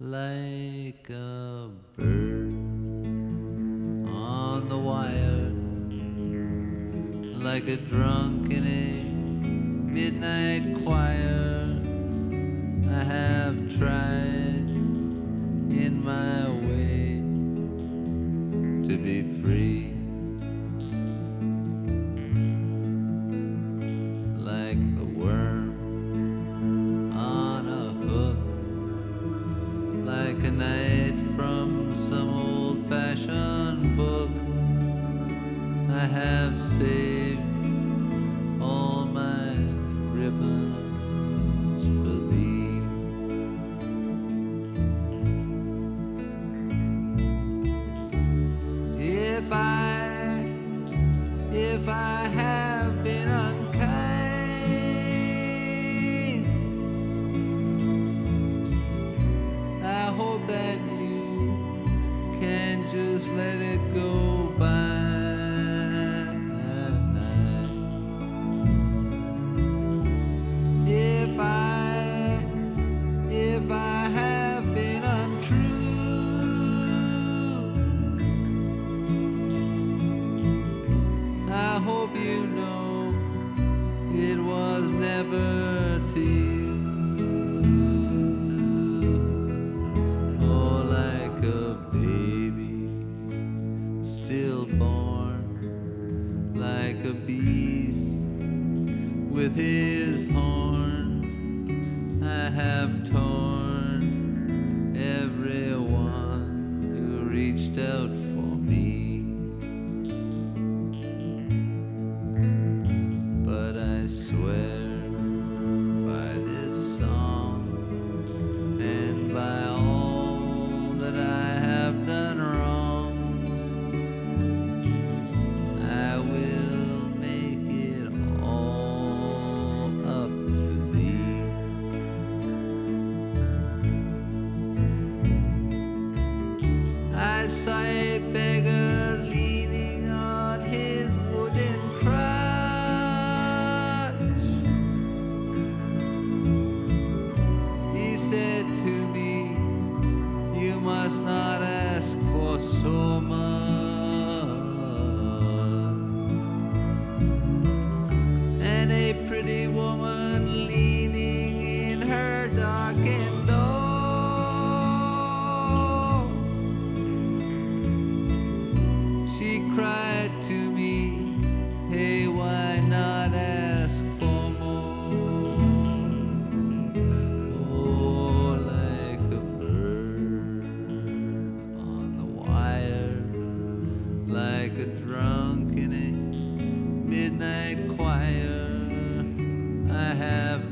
like a bird on the wire, like a drunk in a midnight choir. I have tried in my way to be free, like the worm on a hook, like a knight from some old-fashioned book. I have saved all my ribbons for thee. If I have been unkind, I hope that you can just let it go by. If I have been untrue, I hope you know it was never to you. Oh, like a baby stillborn, like a beast with his horn, I have torn everyone who reached out for me. But I swear by this song and by all that I have done wrong, I will make it all up to thee. I saw a beggar leaning on his wooden crutch. He said to me, "You must not ask for so much." And a pretty woman leaning in her darkened door, she cried to me, "Hey, why not ask for more?" Oh, like a bird on the wire, like a drunk in a midnight choir, I have